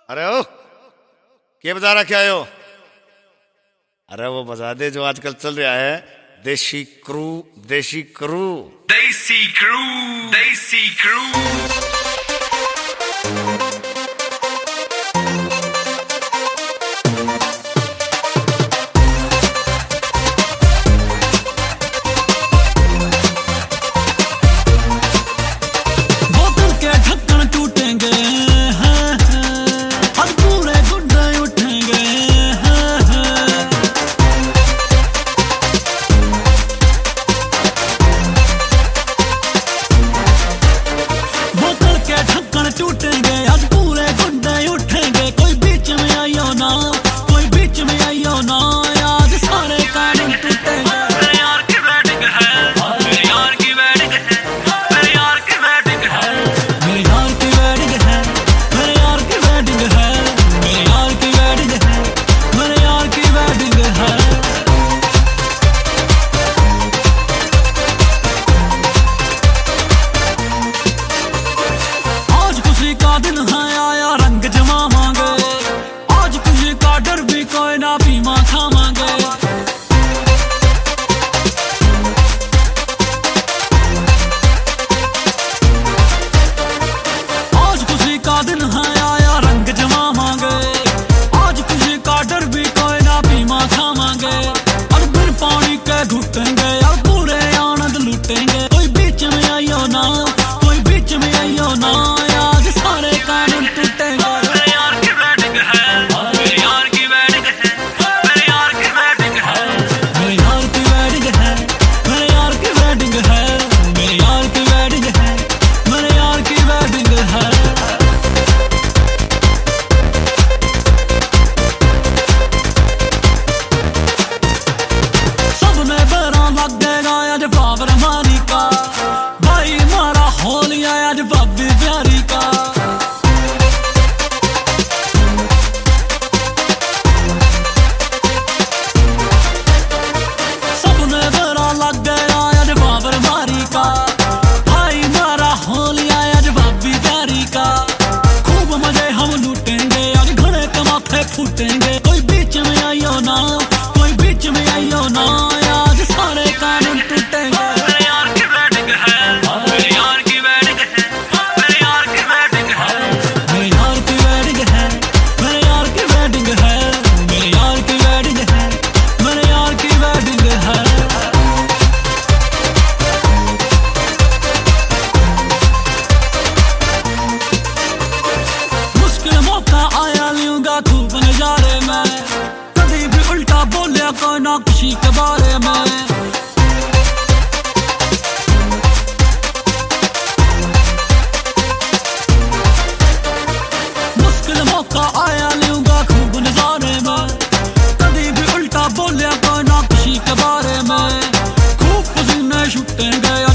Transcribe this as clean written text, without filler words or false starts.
अरे ओ के बजा रखे आए हो? अरे वो बजा दे जो आजकल चल रहा है, देसी क्रू, देसी क्रू, देसी क्रू, देसी क्रू। टूटेंगे आज पूरे गुड्डे उठेंगे, कोई बीच में आइयो ना, कोई बीच में आइयो ना, आज सारे कानून टूटेंगे। मेरे यार की वेडिंग है, मेरे यार की वेडिंग है, मेरे यार की वेडिंग है, मेरे यार की वेडिंग है, मेरे यार की वेडिंग है, मेरे यार की वेडिंग है, मेरे यार की वेडिंग है। का दिन है आया रंग जमावांगे, आज खुशी का डर भी कोई ना पीमा खावांगे। आज खुशी का दिन है आया रंग जमावांगे, आज खुशी का डर भी कोई ना पीमा खावांगे। और बिन पानी के घुटेंगे और पूरे आनंद लूटेंगे, कोई बीच में आइयो ना, कोई बीच में आइयो ना, सारे कानून टूटेंगे। मेरे यार की वेडिंग है, मेरे यार की वेडिंग है, मेरे यार की वेडिंग है, मेरे यार की वेडिंग है, मेरे यार की वेडिंग है, मेरे यार की वेडिंग है, मेरे यार की वेडिंग है। सबने बड़ा लग गया आज बाबर मानी का, भाई मारा हो लिया आज बाबी प्यारी का। सबने बड़ा लग गया आज बाबर मारी का, भाई मारा हो लिया आज बाबी प्यारी का। खूब मजे हम लूटेंगे आज घड़े कमाथे फूटेंगे, कोई बीच में आइयो ना, कोई बीच में आइयो ना, आज सारे कानून टूटेंगे। मेरे यार की वेडिंग है, मेरे यार की वेडिंग है, मेरे यार की वेडिंग है, मेरे यार की वेडिंग है, मेरे यार की वेडिंग है, मेरे यार की वेडिंग है, मेरे यार की वेडिंग है। मुश्किल मौका आया लूंगा खूब नजारे में, कभी भी उल्टा बोलिया कोई ना खुशी के बारे में। मुश्किल मौका आया लूंगा खूब नजारे में, कभी भी उल्टा बोलिया कोई ना खुशी के बारे में। खूब पसीने छूटेंगे